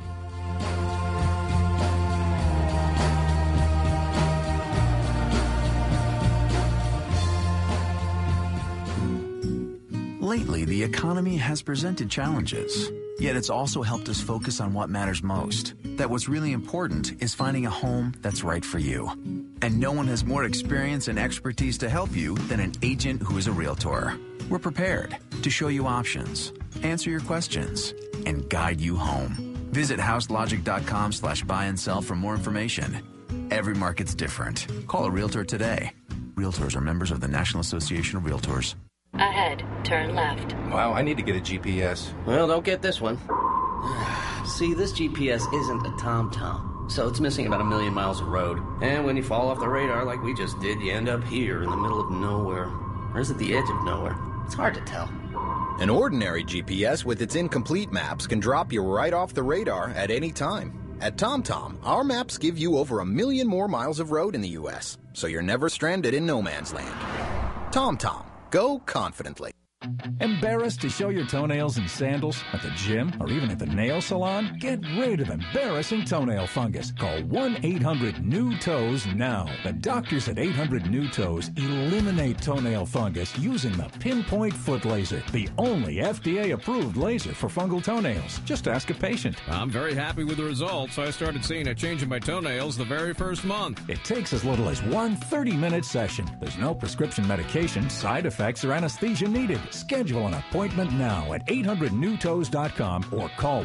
S9: Lately, the economy has presented challenges, yet it's also helped us focus on what matters most. That what's really important is finding a home that's right for you. And no one has more experience and expertise to help you than an agent who is a realtor. We're prepared to show you options, answer your questions, and guide you home. Visit houselogic.com/buy and sell for more information. Every market's different. Call a realtor today. Realtors are members of the National Association of Realtors.
S10: Ahead, turn left.
S11: Wow, I need to get a GPS.
S12: Well, don't get this one. See, this GPS isn't a TomTom, so it's missing about 1 million miles of road. And when you fall off the radar like we just did, you end up here in the middle of nowhere. Or is it the edge of nowhere? It's hard to tell.
S11: An ordinary GPS with its incomplete maps can drop you right off the radar at any time. At TomTom, our maps give you over 1 million more miles of road in the U.S., so you're never stranded in no man's land. TomTom. Go confidently.
S13: Embarrassed to show your toenails in sandals at the gym or even at the nail salon? Get rid of embarrassing toenail fungus. Call 1-800-NEW-TOES now. The doctors at 800-NEW-TOES eliminate toenail fungus using the Pinpoint Foot Laser, the only FDA-approved laser for fungal toenails. Just ask a patient.
S7: I'm very happy with the results. I started seeing a change in my toenails the very first month.
S13: It takes as little as one 30-minute session. There's no prescription medication, side effects, or anesthesia needed. Schedule an appointment now at 800newtoes.com or call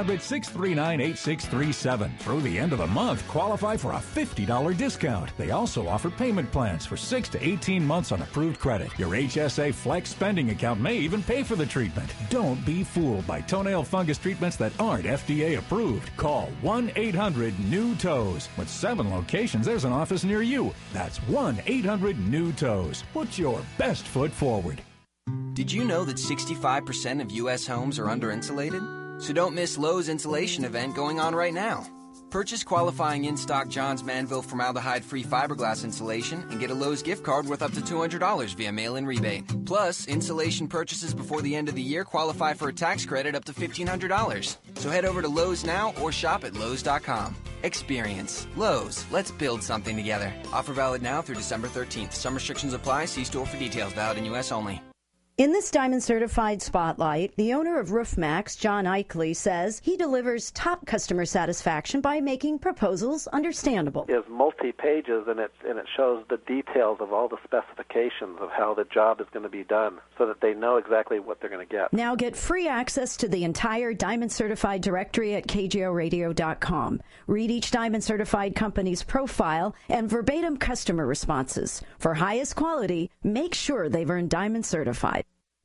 S13: 1-800-639-8637. Through the end of the month, qualify for a $50 discount. They also offer payment plans for 6 to 18 months on approved credit. Your HSA Flex spending account may even pay for the treatment. Don't be fooled by toenail fungus treatments that aren't FDA approved. Call 1-800-NEW-TOES. With 7 locations, there's an office near you. That's 1-800-NEW-TOES. Put your best foot forward.
S14: Did you know that 65% of U.S. homes are under-insulated? So don't miss Lowe's insulation event going on right now. Purchase qualifying in-stock Johns Manville formaldehyde-free fiberglass insulation and get a Lowe's gift card worth up to $200 via mail-in rebate. Plus, insulation purchases before the end of the year qualify for a tax credit up to $1,500. So head over to Lowe's now or shop at Lowe's.com. Experience. Lowe's. Let's build something together. Offer valid now through December 13th. Some restrictions apply. See store for details. Valid in U.S. only.
S15: In this Diamond Certified Spotlight, the owner of RoofMax, John Eichley, says he delivers top customer satisfaction by making proposals understandable.
S28: It's multi-pages, and it shows the details of all the specifications of how the job is going to be done so that they know exactly what they're going to get.
S15: Now get free access to the entire Diamond Certified directory at KGORadio.com. Read each Diamond Certified company's profile and verbatim customer responses. For highest quality, make sure they've earned Diamond Certified.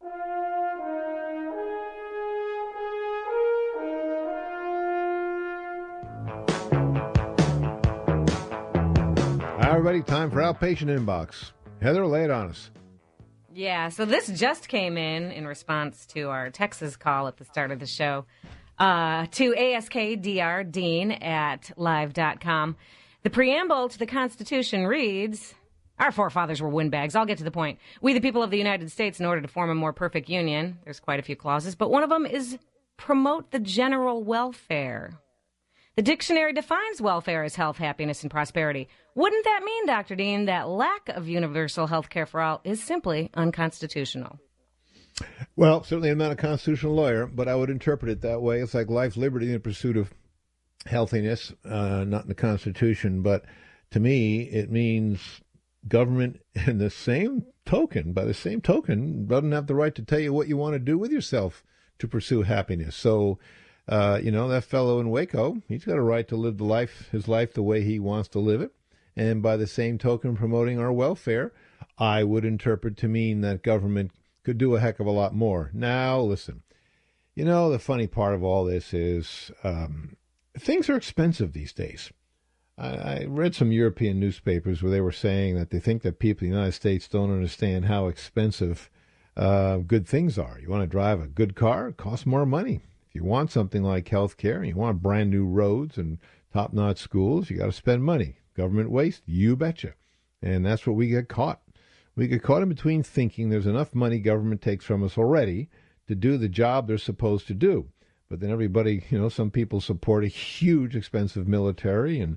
S19: All right, everybody, time for Outpatient Inbox. Heather, lay it on us.
S24: Yeah, so this just came in response to our Texas call at the start of the show to ASKDR Dean at live.com. The preamble to the Constitution reads, our forefathers were windbags. I'll get to the point. We, the people of the United States, in order to form a more perfect union, there's quite a few clauses, but one of them is promote the general welfare. The dictionary defines welfare as health, happiness, and prosperity. Wouldn't that mean, Dr. Dean, that lack of universal health care for all is simply unconstitutional?
S19: Well, certainly I'm not a constitutional lawyer, but I would interpret it that way. It's like life, liberty, and the pursuit of healthiness, not in the Constitution. But to me, it means government, in the same token, doesn't have the right to tell you what you want to do with yourself to pursue happiness. So, that fellow in Waco, he's got a right to live his life the way he wants to live it. And by the same token, promoting our welfare, I would interpret to mean that government could do a heck of a lot more. Now, listen, the funny part of all this is things are expensive these days. I read some European newspapers where they were saying that they think that people in the United States don't understand how expensive good things are. You want to drive a good car, it costs more money. If you want something like health care and you want brand new roads and top-notch schools, you got to spend money. Government waste, you betcha. And that's what we get caught. We get caught in between thinking there's enough money government takes from us already to do the job they're supposed to do. But then everybody, some people support a huge, expensive military and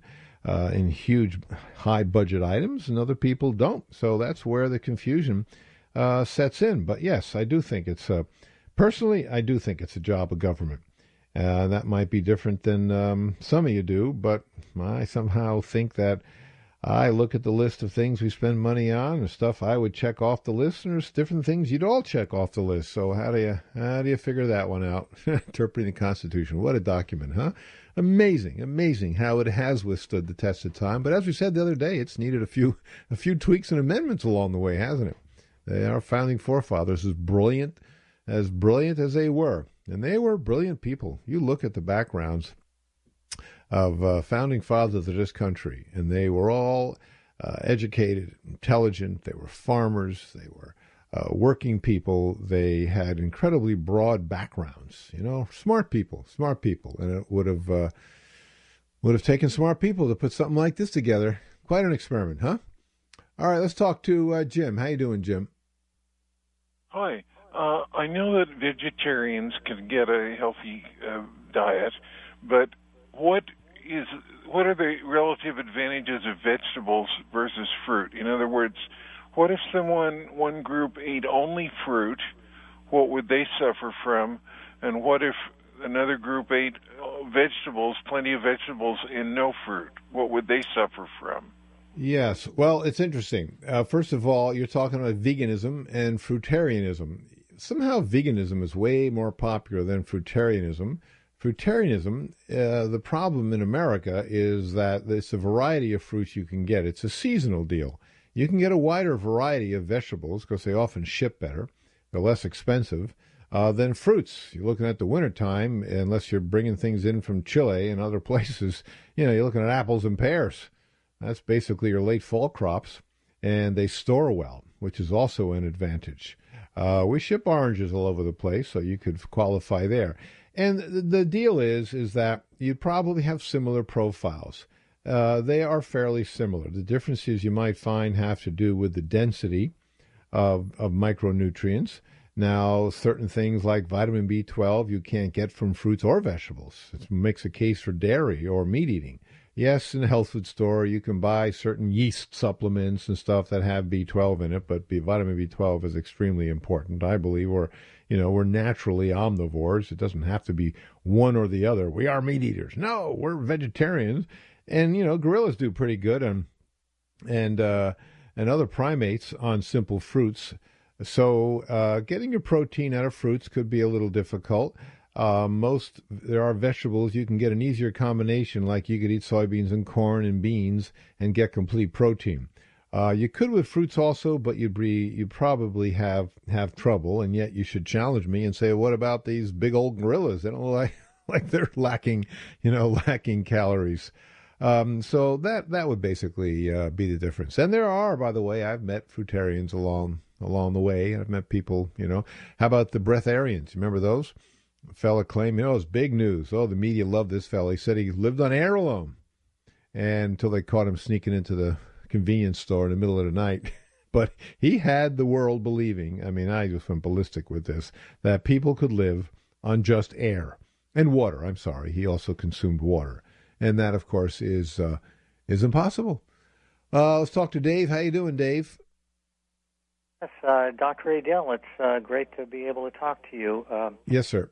S19: huge, high-budget items, and other people don't. So that's where the confusion sets in. But yes, I do think personally, I do think it's a job of government. That might be different than some of you do, but I somehow think that I look at the list of things we spend money on and stuff I would check off the list, and there's different things you'd all check off the list. So how do you figure that one out? Interpreting the Constitution. What a document, huh? Amazing how it has withstood the test of time. But as we said the other day, it's needed a few tweaks and amendments along the way, hasn't it? Our founding forefathers, as brilliant as they were, and they were brilliant people. You look at the backgrounds of founding fathers of this country, and they were all educated, intelligent. They were farmers. They were working people. They had incredibly broad backgrounds. Smart people, and it would have taken smart people to put something like this together. Quite an experiment, huh? All right, let's talk to Jim. How you doing, Jim?
S2: Hi. I know that vegetarians can get a healthy diet, but what are the relative advantages of vegetables versus fruit? In other words, what if one group ate only fruit? What would they suffer from? And what if another group ate vegetables, plenty of vegetables, and no fruit? What would they suffer from?
S19: Yes. Well, it's interesting. First of all, you're talking about veganism and fruitarianism. Somehow veganism is way more popular than fruitarianism. Fruitarianism, the problem in America is that it's a variety of fruits you can get. It's a seasonal deal. You can get a wider variety of vegetables because they often ship better. They're less expensive than fruits. You're looking at the wintertime, unless you're bringing things in from Chile and other places, you're looking at apples and pears. That's basically your late fall crops, and they store well, which is also an advantage. We ship oranges all over the place, so you could qualify there. And the deal is that you'd probably have similar profiles. They are fairly similar. The differences you might find have to do with the density of micronutrients. Now, certain things like vitamin B12 you can't get from fruits or vegetables. It makes a case for dairy or meat eating. Yes, in a health food store, you can buy certain yeast supplements and stuff that have B12 in it, but vitamin B12 is extremely important, I believe. We're naturally omnivores. It doesn't have to be one or the other. We are meat eaters. No, we're vegetarians. And, gorillas do pretty good and other primates on simple fruits. So getting your protein out of fruits could be a little difficult. There are vegetables you can get an easier combination, like you could eat soybeans and corn and beans and get complete protein. You could with fruits also, but you'd probably have trouble, and yet you should challenge me and say, what about these big old gorillas? They don't look like they're lacking calories. So that would basically be the difference. And there are, by the way, I've met fruitarians along the way. I've met people, how about the breatharians? Remember those? A fella claimed, it was big news. Oh, the media loved this fella. He said he lived on air alone. and until they caught him sneaking into the convenience store in the middle of the night. But he had the world believing, I mean, I just went ballistic with this, that people could live on just air and water. I'm sorry, he also consumed water. And that, of course, is impossible. Let's talk to Dave. How you doing, Dave?
S3: Yes, Dr. Adele, it's great to be able to talk to you.
S19: Yes, sir.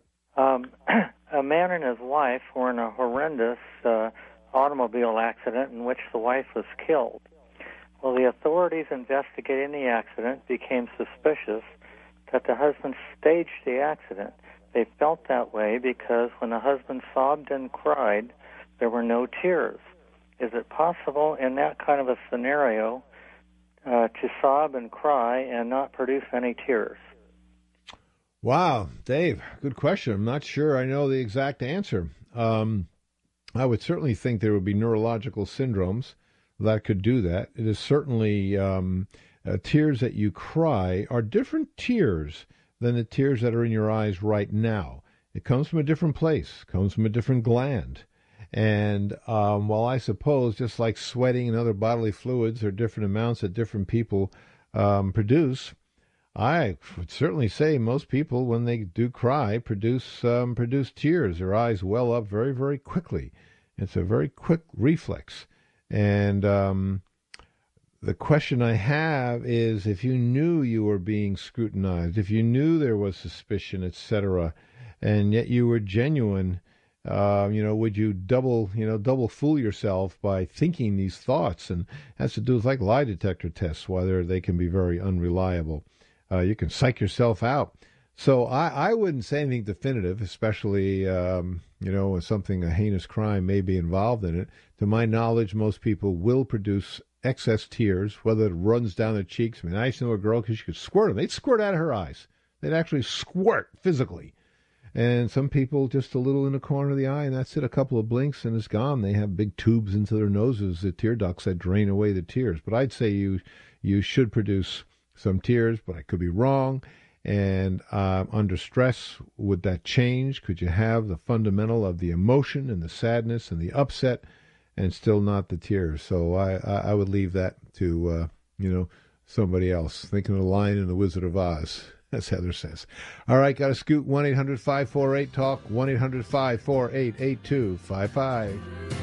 S3: A man and his wife were in a horrendous automobile accident in which the wife was killed. Well, the authorities investigating the accident became suspicious that the husband staged the accident. They felt that way because when the husband sobbed and cried, there were no tears. Is it possible in that kind of a scenario to sob and cry and not produce any tears?
S19: Wow, Dave, good question. I'm not sure I know the exact answer. I would certainly think there would be neurological syndromes that could do that. It is certainly tears that you cry are different tears than the tears that are in your eyes right now. It comes from a different place, comes from a different gland. And while I suppose just like sweating and other bodily fluids are different amounts that different people produce, I would certainly say most people, when they do cry, produce tears. Their eyes well up very, very quickly. It's a very quick reflex. And the question I have is, if you knew you were being scrutinized, if you knew there was suspicion, etc., and yet you were genuine, would you double fool yourself by thinking these thoughts? And it has to do with like lie detector tests, whether they can be very unreliable. You can psych yourself out. So I wouldn't say anything definitive, especially, when something, a heinous crime may be involved in it. To my knowledge, most people will produce excess tears, whether it runs down their cheeks. I mean, I used to know a girl because she could squirt them. They'd squirt out of her eyes. They'd actually squirt physically. And some people just a little in the corner of the eye, and that's it, a couple of blinks, and it's gone. They have big tubes into their noses, the tear ducts that drain away the tears. But I'd say you should produce some tears, but I could be wrong. And under stress, would that change? Could you have the fundamental of the emotion and the sadness and the upset and still not the tears? So I would leave that to, somebody else. Thinking of the Lion and the Wizard of Oz, as Heather says. All right, got to scoot. 1-800-548-TALK, 1-800-548-8255.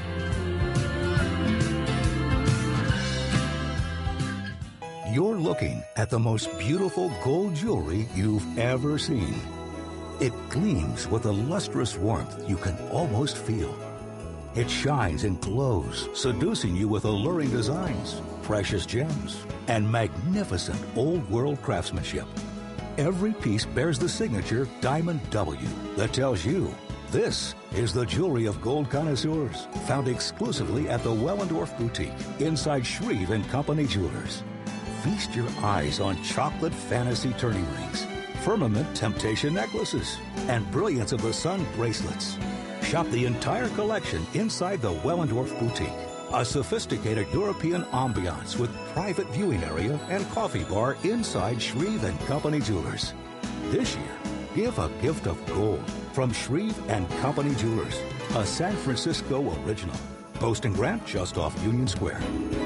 S16: You're looking at the most beautiful gold jewelry you've ever seen. It gleams with a lustrous warmth you can almost feel. It shines and glows, seducing you with alluring designs, precious gems, and magnificent old-world craftsmanship. Every piece bears the signature Diamond W that tells you this is the jewelry of gold connoisseurs, found exclusively at the Wellendorf Boutique inside Shreve & Company Jewelers. Feast your eyes on chocolate fantasy turning rings, firmament temptation necklaces, and brilliance of the sun bracelets. Shop the entire collection inside the Wellendorf Boutique, a sophisticated European ambiance with private viewing area and coffee bar inside Shreve & Company Jewelers. This year, give a gift of gold from Shreve & Company Jewelers, a San Francisco original. Post and Grant just off Union Square.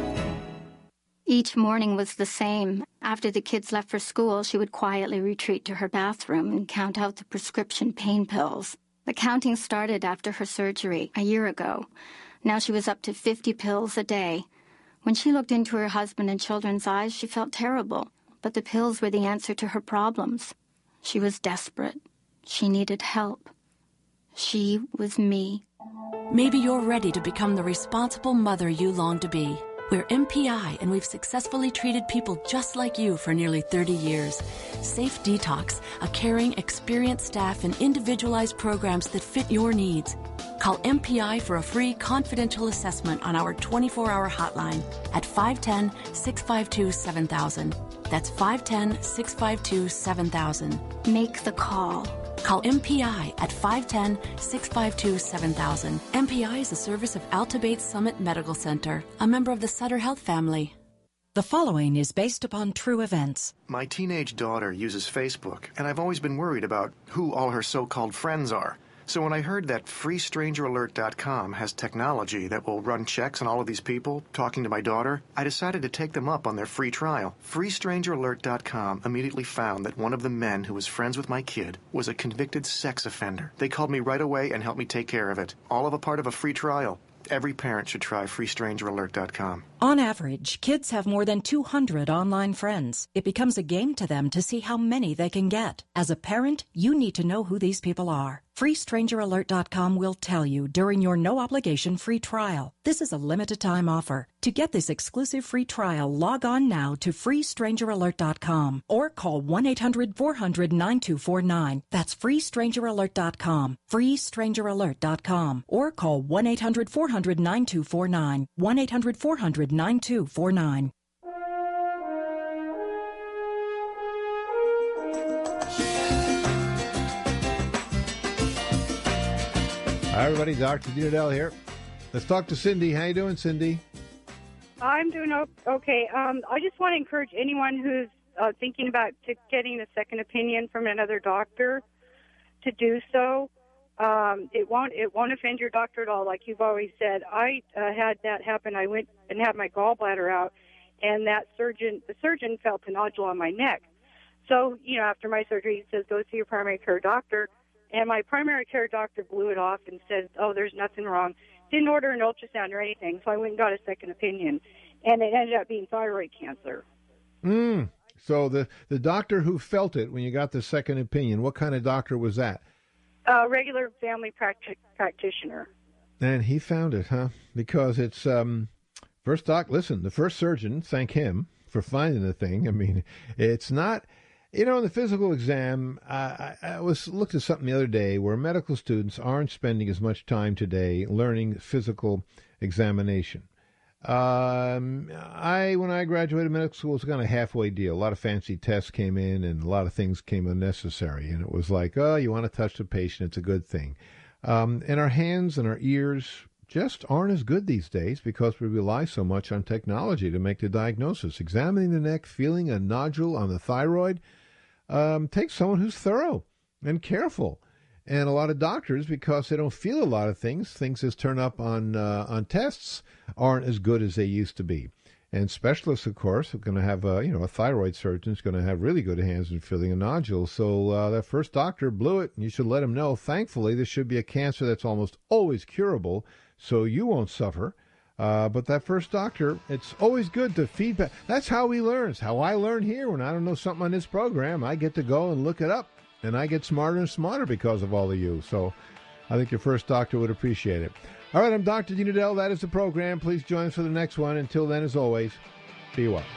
S17: Each morning was the same. After the kids left for school, she would quietly retreat to her bathroom and count out the prescription pain pills. The counting started after her surgery a year ago. Now she was up to 50 pills a day. When she looked into her husband and children's eyes, she felt terrible. But the pills were the answer to her problems. She was desperate. She needed help. She was me.
S18: Maybe you're ready to become the responsible mother you long to be. We're MPI, and we've successfully treated people just like you for nearly 30 years. Safe Detox, a caring, experienced staff, and individualized programs that fit your needs. Call MPI for a free confidential assessment on our 24-hour hotline at 510-652-7000. That's 510-652-7000.
S17: Make the call.
S18: Call MPI at 510-652-7000. MPI is a service of Alta Bates Summit Medical Center, a member of the Sutter Health family.
S20: The following is based upon true events.
S26: My teenage daughter uses Facebook, and I've always been worried about who all her so-called friends are. So when I heard that FreeStrangerAlert.com has technology that will run checks on all of these people talking to my daughter, I decided to take them up on their free trial. FreeStrangerAlert.com immediately found that one of the men who was friends with my kid was a convicted sex offender. They called me right away and helped me take care of it. All of a part of a free trial. Every parent should try FreeStrangerAlert.com.
S20: On average, kids have more than 200 online friends. It becomes a game to them to see how many they can get. As a parent, you need to know who these people are. FreeStrangerAlert.com will tell you during your no-obligation free trial. This is a limited-time offer. To get this exclusive free trial, log on now to FreeStrangerAlert.com or call 1-800-400-9249. That's FreeStrangerAlert.com. FreeStrangerAlert.com or call 1-800-400-9249. 1-800-400-9249.
S19: Hi, everybody. Dr. Dinadell here. Let's talk to Cindy. How you doing, Cindy?
S1: I'm doing okay. I just want to encourage anyone who's thinking about getting a second opinion from another doctor to do so. It won't offend your doctor at all, like you've always said. I had that happen. I went and had my gallbladder out, and the surgeon felt a nodule on my neck. So, after my surgery, he says, go see your primary care doctor. And my primary care doctor blew it off and said, oh, there's nothing wrong. Didn't order an ultrasound or anything, so I went and got a second opinion. And it ended up being thyroid cancer.
S19: So the doctor who felt it when you got the second opinion, what kind of doctor was that?
S1: A regular family practitioner.
S19: And he found it, huh? Because it's, the first surgeon, thank him for finding the thing. I mean, it's not... in the physical exam, I looked at something the other day where medical students aren't spending as much time today learning physical examination. When I graduated medical school, it was kind of a halfway deal. A lot of fancy tests came in, and a lot of things came unnecessary. And it was like, oh, you want to touch the patient, it's a good thing. And our hands and our ears just aren't as good these days because we rely so much on technology to make the diagnosis. Examining the neck, feeling a nodule on the thyroid, takes someone who's thorough and careful. And a lot of doctors, because they don't feel a lot of things that turn up on tests aren't as good as they used to be. And specialists, of course, are going to have a thyroid surgeon is going to have really good hands in feeling a nodule. So that first doctor blew it, and you should let him know. Thankfully, this should be a cancer that's almost always curable, so you won't suffer. But that first doctor, it's always good to feedback. That's how we learn. It's how I learn here. When I don't know something on this program, I get to go and look it up, and I get smarter and smarter because of all of you. So I think your first doctor would appreciate it. All right, I'm Dr. Dinadell. That is the program. Please join us for the next one. Until then, as always, be well.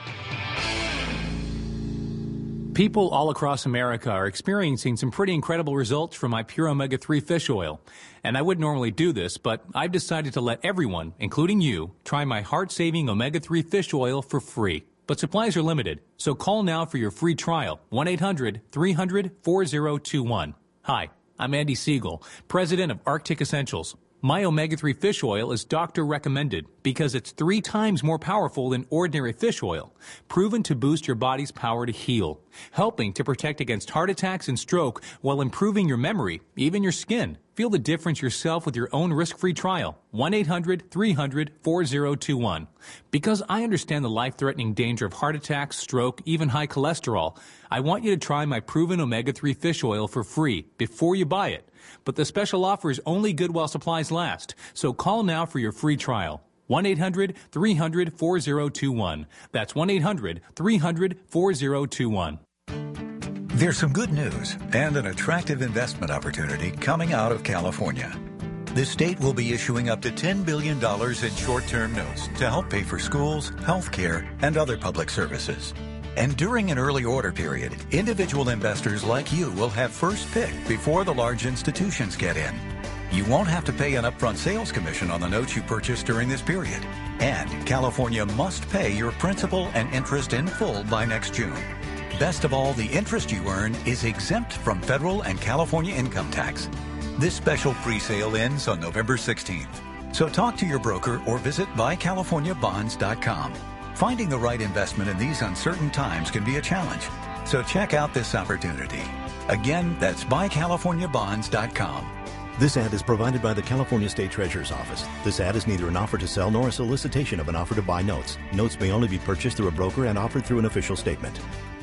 S4: People all across America are experiencing some pretty incredible results from my Pure Omega-3 fish oil. And I wouldn't normally do this, but I've decided to let everyone, including you, try my heart-saving Omega-3 fish oil for free. But supplies are limited, so call now for your free trial, 1-800-300-4021. Hi, I'm Andy Siegel, president of Arctic Essentials. My omega-3 fish oil is doctor recommended because it's 3 times more powerful than ordinary fish oil, proven to boost your body's power to heal, helping to protect against heart attacks and stroke while improving your memory, even your skin. Feel the difference yourself with your own risk-free trial, 1-800-300-4021. Because I understand the life-threatening danger of heart attacks, stroke, even high cholesterol, I want you to try my proven omega-3 fish oil for free before you buy it. But the special offer is only good while supplies last, so call now for your free trial. 1-800-300-4021. That's 1-800-300-4021.
S5: There's some good news and an attractive investment opportunity coming out of California. The state will be issuing up to $10 billion in short-term notes to help pay for schools, health care, and other public services. And during an early order period, individual investors like you will have first pick before the large institutions get in. You won't have to pay an upfront sales commission on the notes you purchase during this period. And California must pay your principal and interest in full by next June. Best of all, the interest you earn is exempt from federal and California income tax. This special pre-sale ends on November 16th. So talk to your broker or visit buycaliforniabonds.com. Finding the right investment in these uncertain times can be a challenge. So check out this opportunity. Again, that's buycaliforniabonds.com.
S6: This ad is provided by the California State Treasurer's Office. This ad is neither an offer to sell nor a solicitation of an offer to buy notes. Notes may only be purchased through a broker and offered through an official statement.